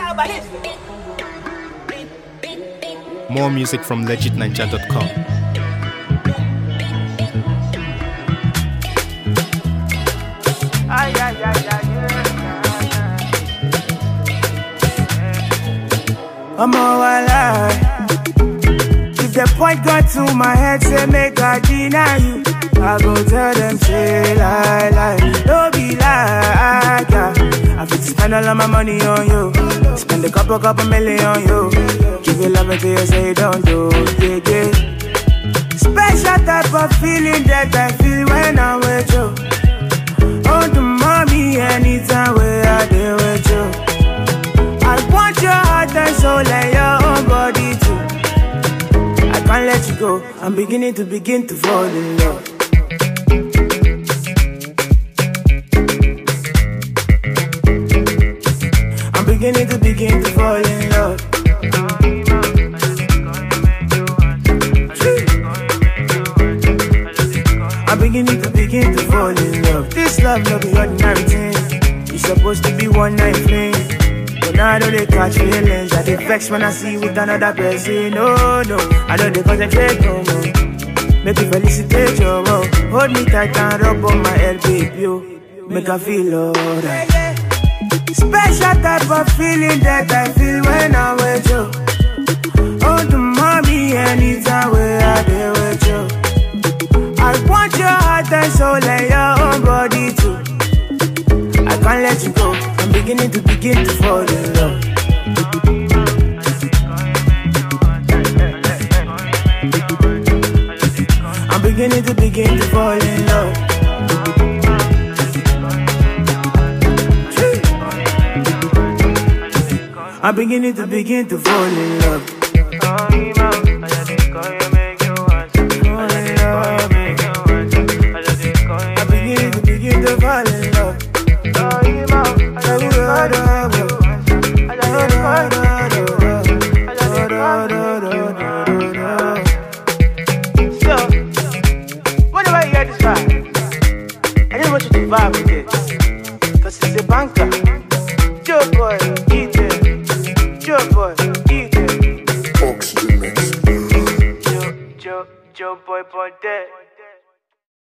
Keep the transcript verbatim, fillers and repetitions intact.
More music from legit ninja dot com. Ay, ay, ay, ay, I'm all alive. If the point got to my head, say make I deny you, I go tell them, say lie, lie. Don't be like, yeah. I fit spend all of my money on you, spend a couple, couple million on you. Give you love until you say don't do, yeah, yeah. Special type of feeling that I feel when I'm with you. Oh, the mommy, anytime where I deal with you. I want your heart and soul and your own body too. I can't let you go, I'm beginning to begin to fall in love. I'm beginning to begin to fall in love. I'm beginning to begin to fall in love. This love no be ordinary thing. It's supposed to be one night fling. But now I know they catch feelings. I get vexed when I see you with another person. No, no, I know they concentrate no more. Make you felicitate your love. Hold me tight and rub on my head, baby, yo. Make I feel alright. Special type of feeling that I feel when I'm with you. Oh, the mommy, anytime where I deal with you. I want your heart and soul and your own body too. I can't let you go, I'm beginning to begin to fall in love. I'm beginning to begin to fall in love. I'm beginning to begin to fall in love. Fall in love. So, whenever you hear this vibe, I just want you to vibe with it. Cause it's a banker. Joe boy, eat it. Joe boy, eat it. Oxygen mix. Joe, Joe, Joe boy, boy, dead.